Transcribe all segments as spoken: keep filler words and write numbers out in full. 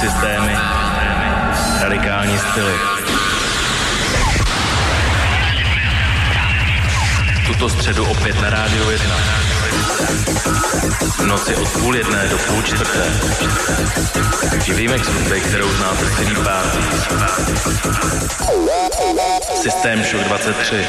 systémy, radikální styly. Tuto středu opět na Rádiu jedna. V noci od půl jedné do půl čtvrté. Remix hudby, kterou znáte celý pátý. Systém Shock dvacet tři.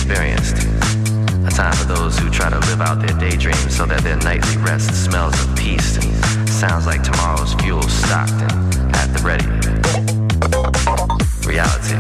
experienced. A time for those who try to live out their daydreams so that their nightly rest smells of peace and sounds like tomorrow's fuel stocked and at the ready. Reality.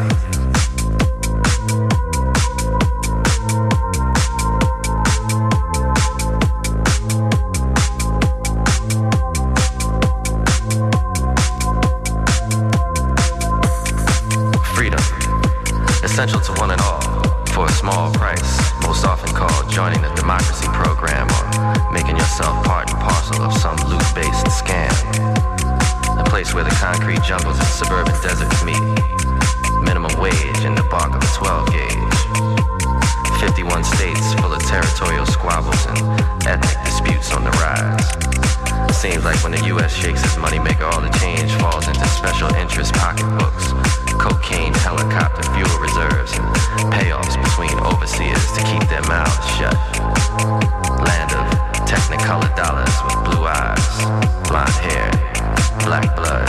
Essential to one and all, for a small price, most often called joining the democracy program or making yourself part and parcel of some loot-based scam. A place where the concrete jungles and suburban deserts meet. Minimum wage in the bark of a twelve gauge. fifty-one states full of territorial squabbles and ethnic disputes on the rise. Seems like when the U S shakes its moneymaker, all the change falls into special interest pocketbooks, cocaine, helicopter, fuel reserves, and payoffs between overseers to keep their mouths shut. Land of technicolor dollars with blue eyes, blonde hair, black blood.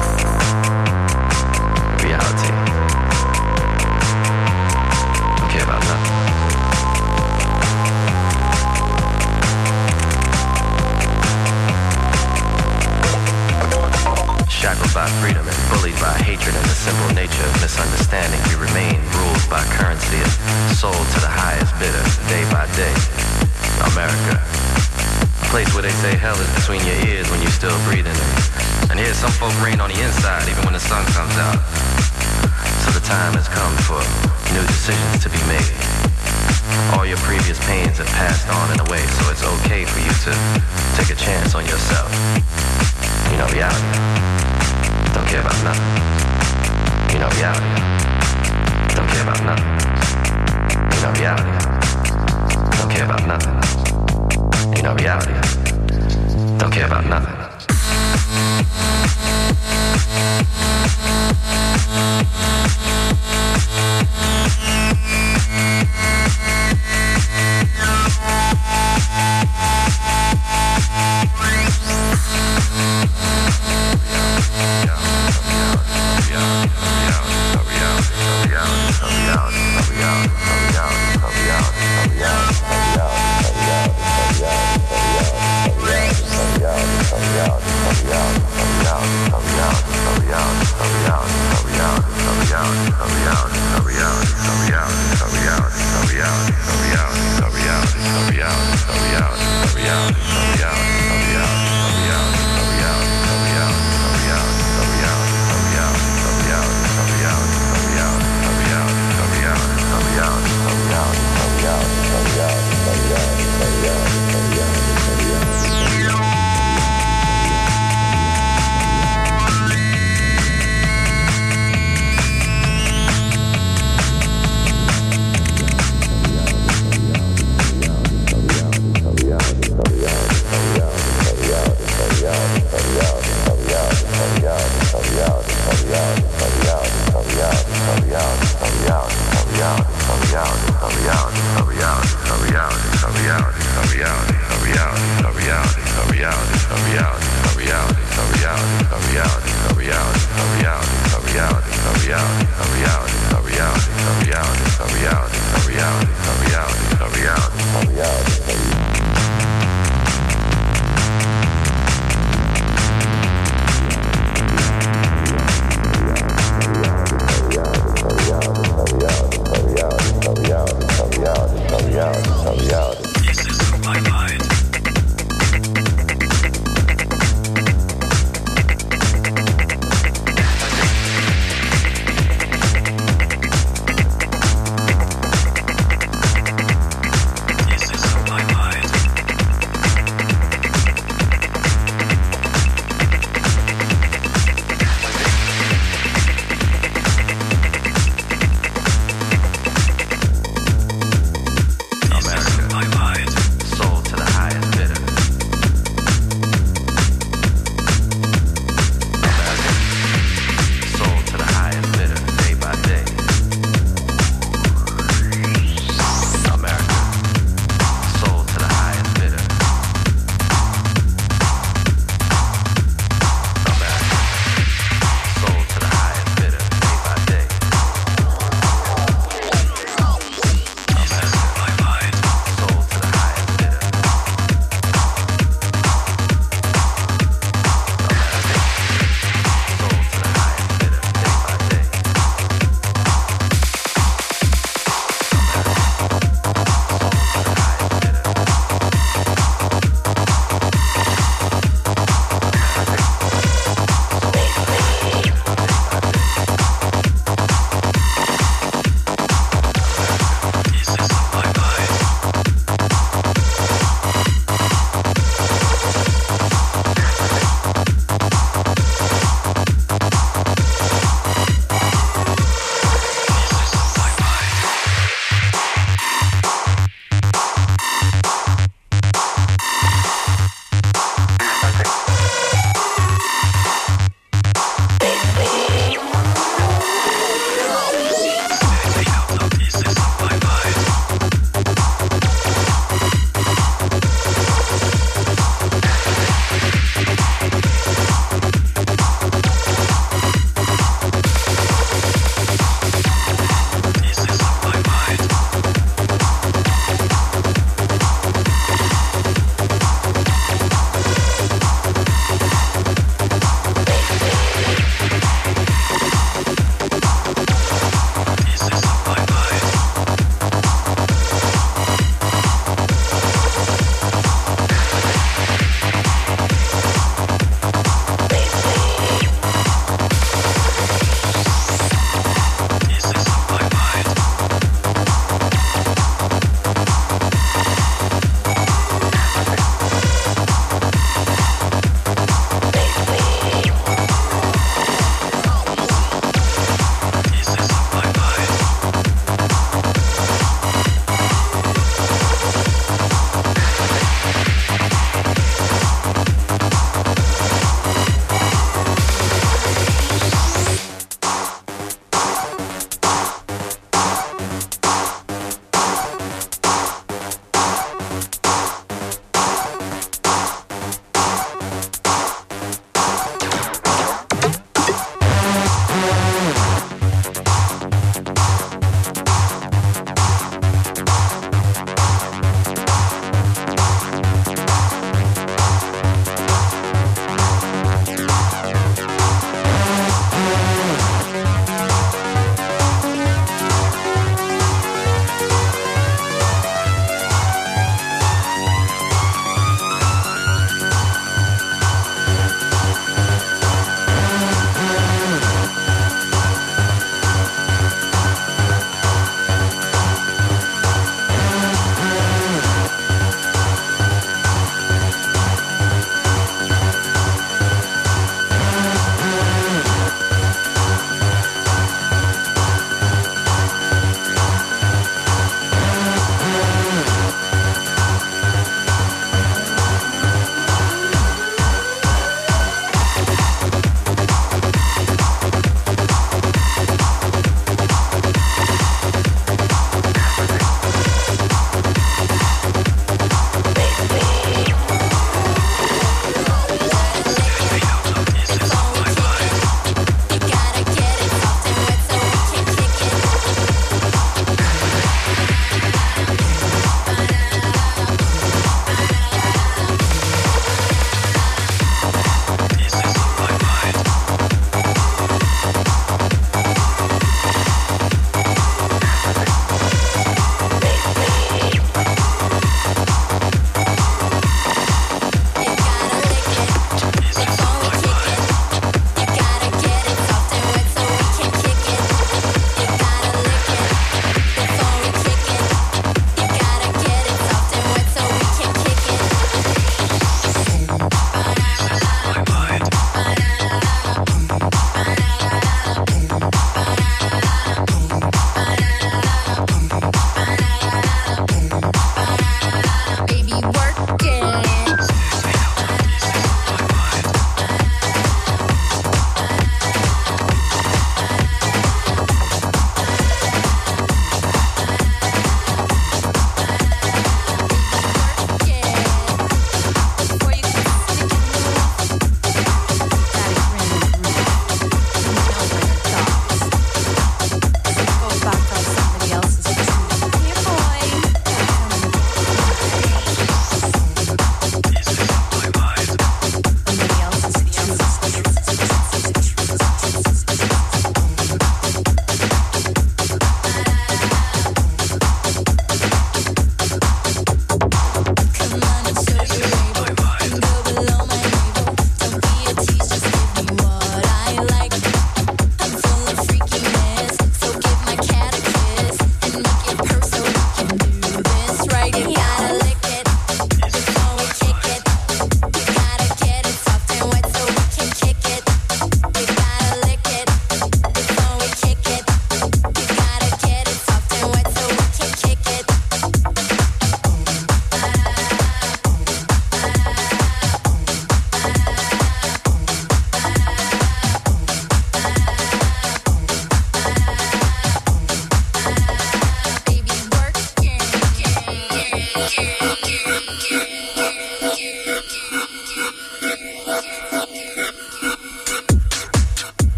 Reality. Don't care about nothing. Shackled by freedom and bullied by hatred and the simple nature of misunderstanding, we remain ruled by currency and sold to the highest bidder day by day. America. A place where they say hell is between your ears when you're still breathing. And here some folk rain on the inside even when the sun comes out. So the time has come for new decisions to be made. All your previous pains have passed on and away, so it's okay for you to take a chance on yourself. You know, reality. Don't care about nothing. You know, reality. Don't care about nothing. You know, reality. Don't care about nothing. You know, reality. Don't care about nothing. This is my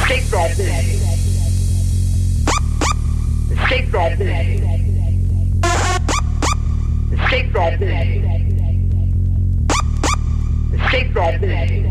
Escape from this. Escape from this. Escape from this. Escape from this.